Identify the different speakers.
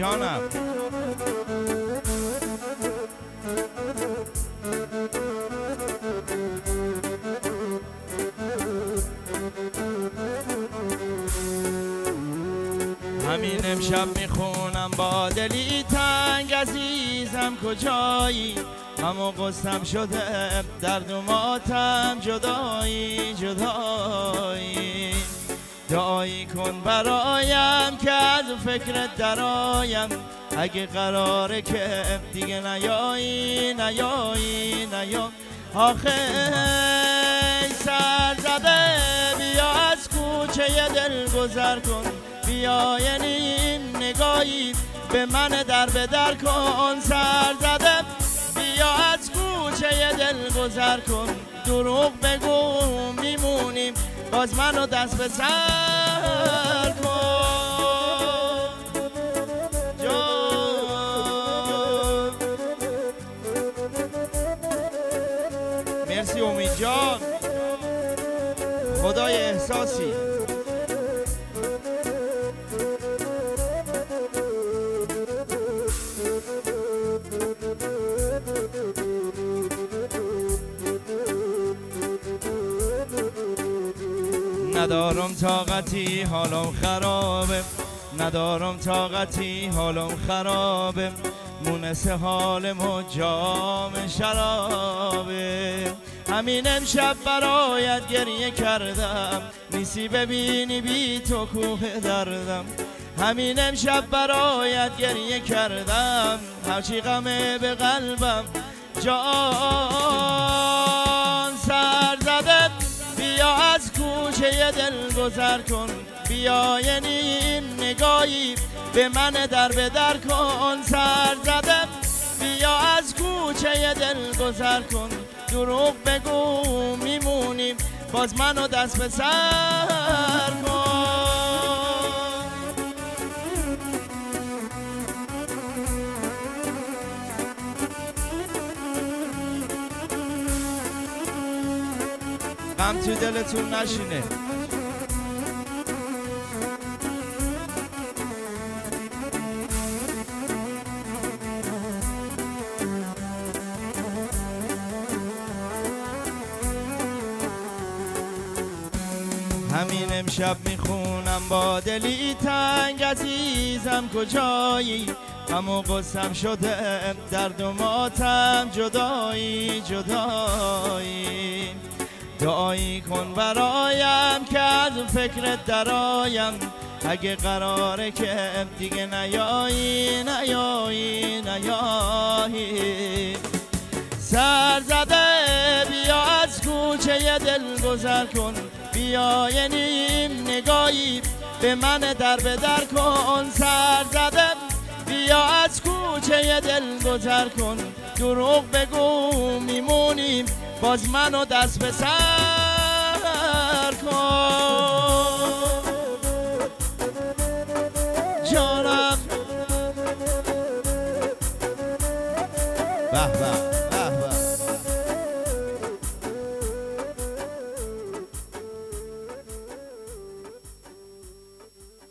Speaker 1: جانم. همین امشب میخونم با دلی تنگ عزیزم کجایی، غم و غصم شده درد و ماتم جدایی جدایی. دعایی کن برایم که از فکرت درایم، اگه قراره که دیگه نیایی نیایی نیایی. آخه سر زده بیا از کوچه دل گذر کن، بیا یعنی نگاهی به من در به در کن. سر زده بیا از کوچه دل گذر کن، دروغ بگو میمونیم باز منو دست به سر کن. جان مرسی امید جان، خدای احساسی. ندارم طاقتی حالم خرابه، ندارم طاقتی حالم خرابه، مونس حالم و جام شرابه. همین امشب برایت گریه کردم، نیستی ببینی بی تو کوه دردم. همین امشب برایت گریه کردم، هرچی غمه به قلبم جان. سر زده بیا از کوچه دل گذر کن، بیا نیم نگاهی به من در به در کن. سر زده بیا از کوچه دل گذر کن، دروغ بگو میمونیم باز منو دست به سر کن. غم تو دلتون نشینه. همین امشب میخونم با دلی تنگ عزیزم کجایی، غم و غصم شده درد و ماتم جدایی جدایی. دعایی کن برایم که از فکرت درایم، اگه قراره که دیگه نیایی نیایی نیایی. سر زده بیا از کوچه دل گذر کن، بیا نیم نگاهی به من در به در کن. سر زده بیا از کوچه دل گذر کن، دروغ بگو میمونیم باز منو دست به سر کن. جانم به به.